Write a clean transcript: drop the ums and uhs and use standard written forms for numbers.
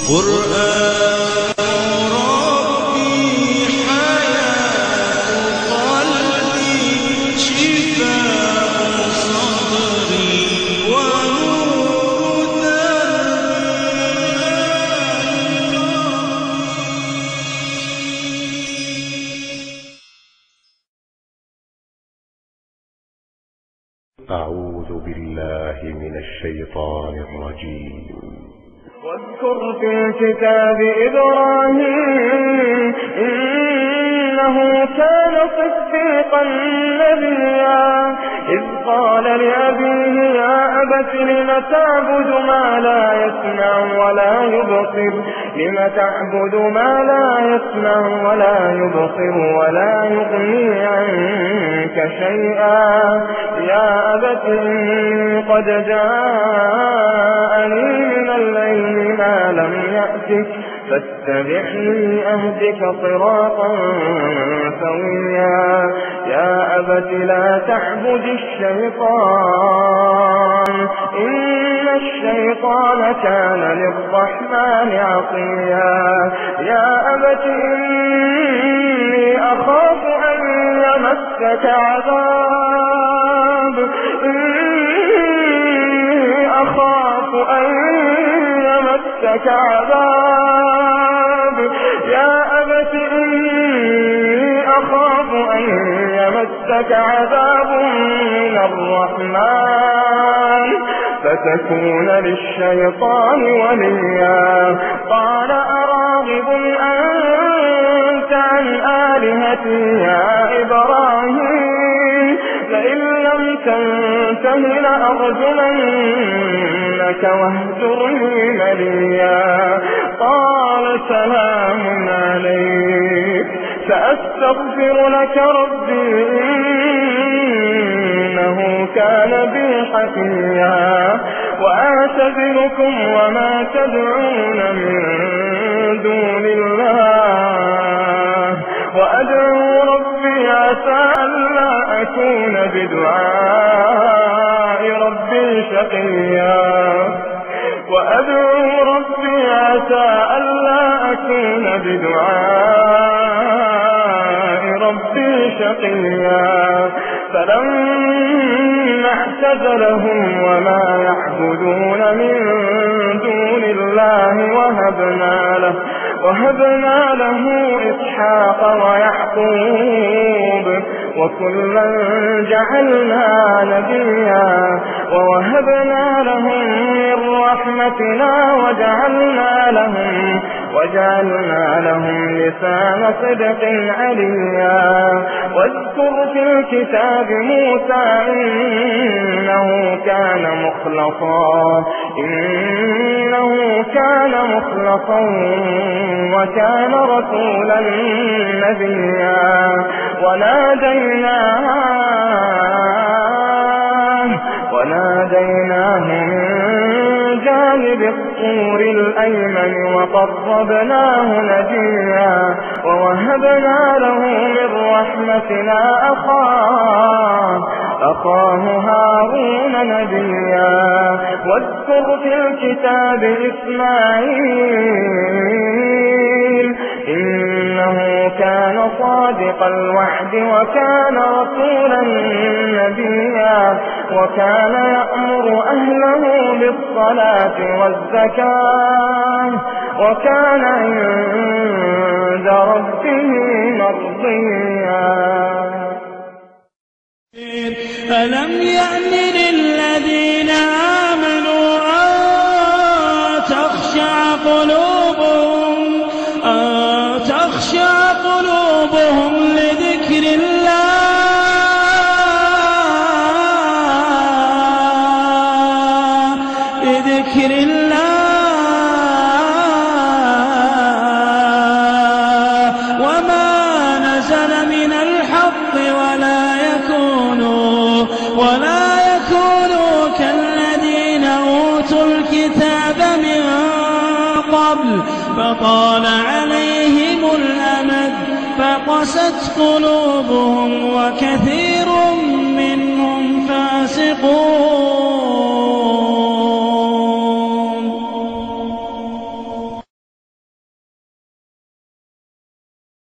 قرآن ربي حياة قلبي شفاء صدري ونور دربي. أعوذ بالله من الشيطان الرجيم. واذكر في الكتاب إبراهيم إنه كان صديقا نبيا إذ قال لأبيه يا أبت لم تعبد ما لا يسمع ولا يبصر ولا يغني عنك شيئا يا أبت إني قد جاءني من العلم ما لم يأتك فاتبعني أهدك صراطا سويا يا أبت لا تعبد الشيطان إن الشيطان كان للرحمن عصيا يا أبت إني أخاف أن يمسك عذاب يا أبت إني أخاف أن يمسك عذاب من الرحمن فتكون للشيطان وليا قال أراغب أنت عن آلهتي يا إبراهيم لئن لم تنته لأرجمنك واهجرني مليا قال سلام عليك سأستغفر لك ربي إنه كان بي حفيا وأعتذركم وما تدعون من دون الله وأدعو ربي عسى ألا أكون بدعاء ربي شقيا فلما اعتزلهم وما يعبدون من دون الله وهبنا له إسحاق ويعقوب وكلا جعلنا نبيا ووهبنا لهم من رحمتنا وجعلنا لهم لسان صدق عليا واذكر في الكتاب موسى إنه كان مخلصا وكان رسولا نبيا وناديناه من جانب الطور الأيمن وقربناه نجيا ووهبنا له من رحمتنا أخاه هارون نبيا واذكر في الكتاب إسماعيل إنه كان صادق الوعد وكان رسولا نبيا وكان يأمر أهله بالصلاة والزكاة وكان عند ربه مرضيا. ألم يأن للذين آمنوا أن تخشع قلوبهم لذكر الله وما نزل من الحق ولا يكونوا كالذين أوتوا الكتاب من قبل فطال عليهم الأمد فقست قلوبهم وكثير منهم فاسقون.